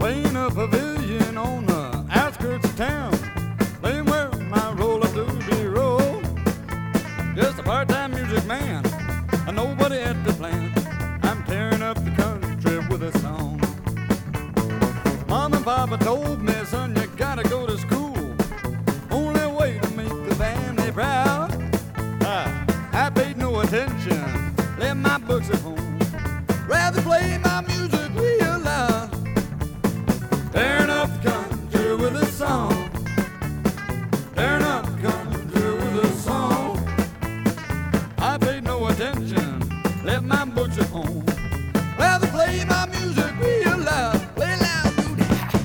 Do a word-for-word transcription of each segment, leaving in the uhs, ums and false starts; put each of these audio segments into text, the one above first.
Playing a pavilion on the outskirts of town, playing where my roll of doobie roll. Just a part-time music man, and nobody at the plant. I'm tearing up the country with a song. Mom and Papa told me, son, you gotta go to school. Only way to make the family proud. I, I paid no attention, left my books at home, rather play my music real loud. Tearing up the country with a song. Tearing up the country with a song. I paid no attention, left my books at home, rather play my music real loud. Play loud, dude.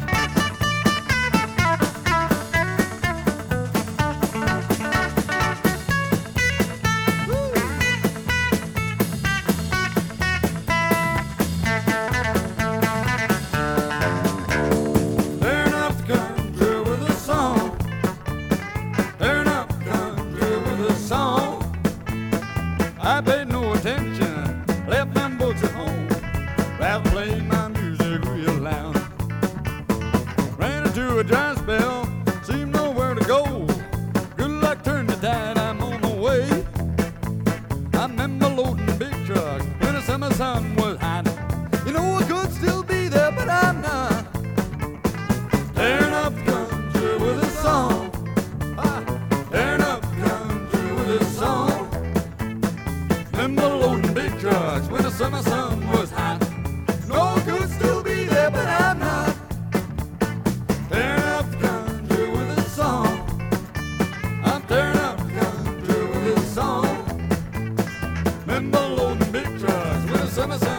Tearing up the country with a song. Tearing up the country with a song. I paid no attention, left them books at home, rather play my music real loud. Ran into a dry spell, seemed nowhere to go. Good luck turned the tide, I'm on my way. I remember loading a big truck when the summer sun was hot. You know I could still be there, but I'm not. Tearing up the country with a song. Ah, tearing up the country with a song. Remember loading big trucks when the summer sun was hot. No, I could still be there, but I'm not. Tearing up the country with a song. I'm tearing up the country with a song. Remember loading big trucks when the summer sun